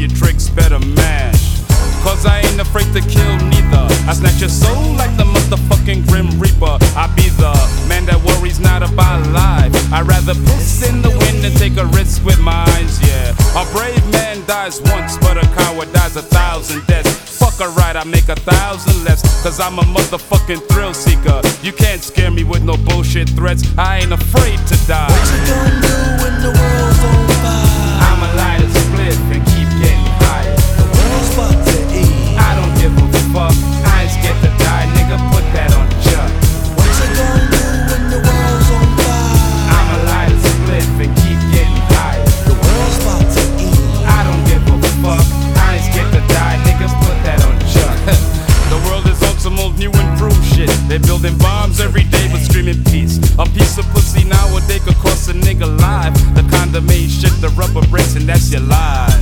your tricks better mash. Cause I ain't afraid to kill neither. I snatch your soul like the motherfucking Grim Reaper. I be the man that worries not about life. I'd rather piss in the wind than take a risk with my eyes, yeah. A brave man dies once, but a coward dies 1,000 deaths. Fuck a right, I make 1,000 less. Cause I'm a motherfucking thrill seeker. You can't scare me with no bullshit threats. I ain't afraid to die. What you gonna do when the world's on fire? I'ma light a spliff and keep getting higher. The world's about to eat. I don't give a fuck, I ain't scared to die, nigga, put that on Chuck. What you gonna do when the world's on fire? I'ma light a spliff and keep getting higher. The world's about to eat. I don't give a fuck, I ain't scared to die, nigga, put that on Chuck. The world is on some old new improved shit. They're building bombs every day but screaming peace. A piece of pussy nowadays could cost a nigga life. The condom ain't shit, the rubber breaks and that's your life.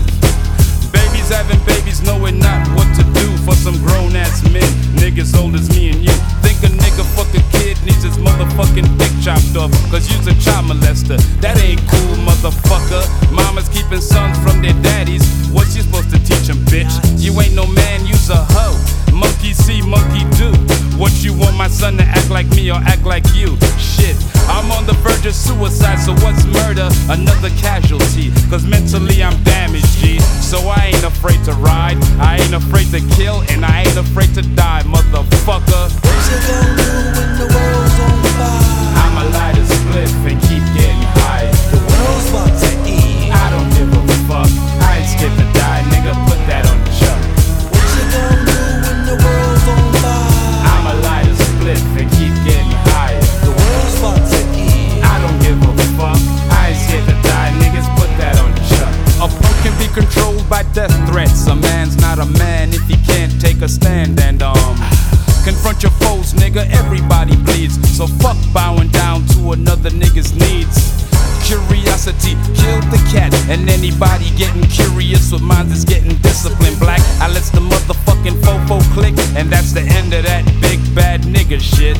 Babies having babies knowing not what to do for some grown ass men, niggas old as me and you. Think a nigga fuck a kid needs his motherfucking dick chopped off cause you's a child molester. That ain't cool, motherfucker. Mamas keeping sons from their daddies. What's you supposed to teach them, bitch? You ain't no man, you's a hoe. Monkey see, monkey do. What you want my son to act like me or act like you? Shit, I'm on the verge of suicide, so what's murder? Another casualty, cause mentally I'm damaged, G. So I ain't afraid to ride, I ain't afraid to kill, and I ain't afraid to die, motherfucker. What you gonna do when the world's on fire? I'ma light a spliff and keep getting high. The world's about to eat. I don't give a fuck, I ain't scared to die, nigga, put that on Chuck. What you gonna do when the world's on fire? I'ma light a spliff and keep getting higher. The world's about to eat. I don't give a fuck, I ain't scared to die, niggas, put that on Chuck. A punk can be controlled by death threats. A man's not a man if he can't take a stand and confront your foes, nigga, everybody bleeds. So fuck bowing down to another nigga's needs. Curiosity killed the cat, and anybody getting curious with minds is getting disciplined. Black, I lets the motherfucking fofo click, and that's the end of that big bad nigga shit.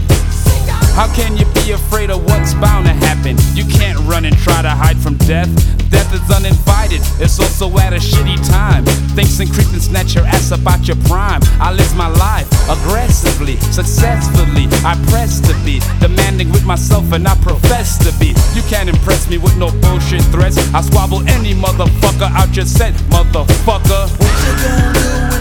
How can you be afraid of what's bound to happen? You can't run and try to hide from death. Death is uninvited, it's also at a shitty time. Thinks and creep and snatch your ass up out your prime. I live my life aggressively, successfully. I press to be demanding with myself and I profess to be. You can't impress me with no bullshit threats. I squabble any motherfucker out your set, motherfucker. What you gonna do